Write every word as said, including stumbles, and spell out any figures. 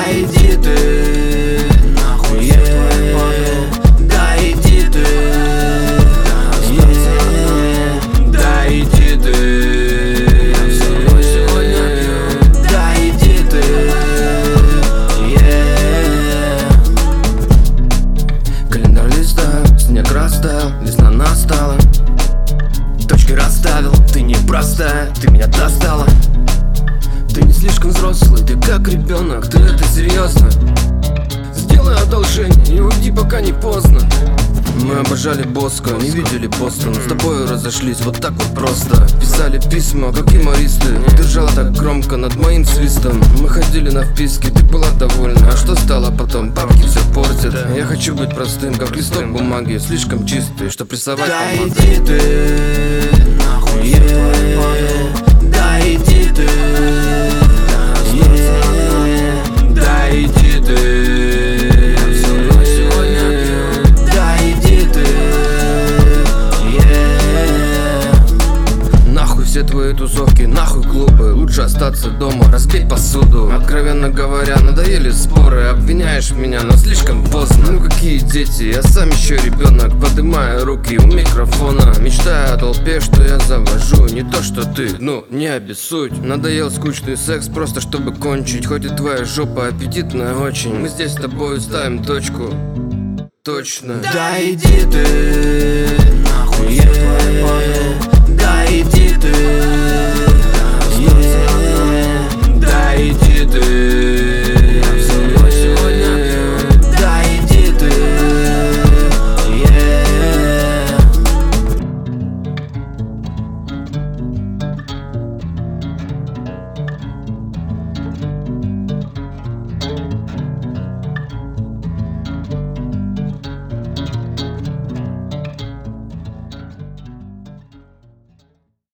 Да иди ты нахуй, yeah. Да иди ты, yeah. Да иди ты, я с тобой сегодня пью. Да иди ты, yeah. Календарь листаю, снег растаял, весна настала. Точки расставил, ты не простая, ты меня достала. Ты не слишком взрослый, ты как ребенок, ты это серьезно? Сделай одолжение и уйди, пока не поздно. Мы обожали Боско, не видели Бостон. С тобой разошлись вот так вот просто. Писали письма, как юмористы. Держала так громко над моим свистом. Мы ходили на вписки, ты была довольна. А что стало потом? Бабки все портят. Я хочу быть простым, как листок бумаги. Слишком чистый, что прессовать помогает. Да иди ты нахуй, yeah. Да иди ты, yeah. Да иди ты, я всю ночь сегодня пью. Да иди ты, yeah. Нахуй все твои тусовки, нахуй клубы. Лучше остаться дома, разбить посуду. Откровенно говоря, надоели споры. Обвиняешь меня, но слишком поздно. Ну какие дети, я сам еще ребенок. Поднимаю руки у микрофона, мечтая о толпе, что я завожу. Не то что ты, ну не обессудь. Надоел скучный секс, просто чтобы кончить. Хоть и твоя жопа аппетитная очень. Мы здесь с тобой ставим точку. Точно. Да иди ты нахуй, yeah. Да иди ты, yeah. Да иди ты.